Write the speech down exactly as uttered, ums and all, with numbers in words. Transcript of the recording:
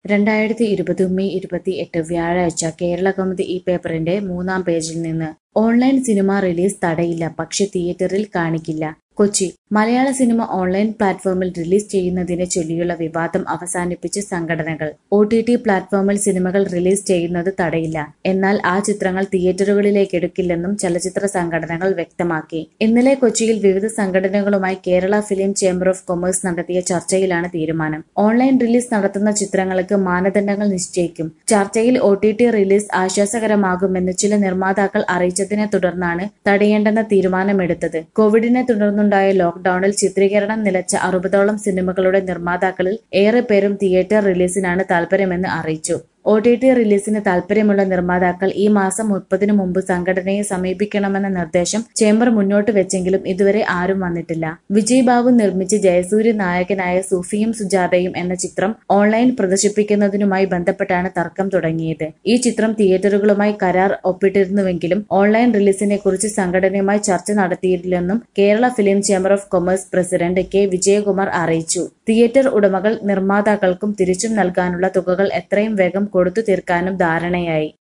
രണ്ടായിരത്തി ഇരുപത് മെയ് ഇരുപത്തിയെട്ട് വ്യാഴാഴ്ച കേരളകൗമുദി ഈ പേപ്പറിന്റെ മൂന്നാം പേജിൽ നിന്ന് ഓൺലൈൻ സിനിമ റിലീസ് തടയില്ല, പക്ഷേ തിയേറ്ററിൽ കാണിക്കില്ല. കൊച്ചി: മലയാള സിനിമ ഓൺലൈൻ പ്ലാറ്റ്ഫോമിൽ റിലീസ് ചെയ്യുന്നതിനെ ചൊല്ലിയുള്ള വിവാദം അവസാനിപ്പിച്ച് സംഘടനകൾ. ഒ ടി ടി പ്ലാറ്റ്ഫോമിൽ സിനിമകൾ റിലീസ് ചെയ്യുന്നത് തടയില്ല. എന്നാൽ ആ ചിത്രങ്ങൾ തിയേറ്ററുകളിലേക്കെടുക്കില്ലെന്നും ചലച്ചിത്ര സംഘടനകൾ വ്യക്തമാക്കി. ഇന്നലെ കൊച്ചിയിൽ വിവിധ സംഘടനകളുമായി Kerala film chamber of commerce നടത്തിയ ചർച്ചയിലാണ് തീരുമാനം. ഓൺലൈൻ റിലീസ് നടത്തുന്ന ചിത്രങ്ങൾക്ക് മാനദണ്ഡങ്ങൾ നിശ്ചയിക്കും. ചർച്ചയിൽ ഒ ടി ടി റിലീസ് ആശ്വാസകരമാകുമെന്ന് ചില നിർമ്മാതാക്കൾ അറിയിച്ചതിനെ തുടർന്നാണ് തടയേണ്ടെന്ന തീരുമാനമെടുത്തത്. കോവിഡിനെ തുടർന്നുണ്ടായ ലോക്ഡൌണിൽ ചിത്രീകരണം നിലച്ച അറുപതോളം സിനിമകളുടെ നിർമ്മാതാക്കളിൽ ഏറെപ്പേരും തിയേറ്റർ റിലീസിനാണ് താൽപര്യമെന്ന് അറിയിച്ചു. ഒ ടി ടി റിലീസിന് താൽപര്യമുള്ള നിർമ്മാതാക്കൾ ഈ മാസം മുപ്പതിനു മുമ്പ് സംഘടനയെ സമീപിക്കണമെന്ന നിർദ്ദേശം ചേംബർ മുന്നോട്ട് വെച്ചെങ്കിലും ഇതുവരെ ആരും വന്നിട്ടില്ല. വിജയ് ബാബു നിർമ്മിച്ച് ജയസൂര്യ നായകനായ സൂഫിയും സുജാതയും എന്ന ചിത്രം ഓൺലൈൻ പ്രദർശിപ്പിക്കുന്നതിനുമായി ബന്ധപ്പെട്ടാണ് തർക്കം തുടങ്ങിയത്. ഈ ചിത്രം തിയേറ്ററുകളുമായി കരാർ ഒപ്പിട്ടിരുന്നുവെങ്കിലും ഓൺലൈൻ റിലീസിനെ കുറിച്ച് സംഘടനയുമായി ചർച്ച നടത്തിയിട്ടില്ലെന്നും Kerala film chamber of commerce president K Vijayakumar അറിയിച്ചു. തിയേറ്റർ ഉടമകൾ നിർമ്മാതാക്കൾക്കും തിരിച്ചും നൽകാനുള്ള തുകകൾ എത്രയും വേഗം കൊടുത്തു തീർക്കാനും ധാരണയായി.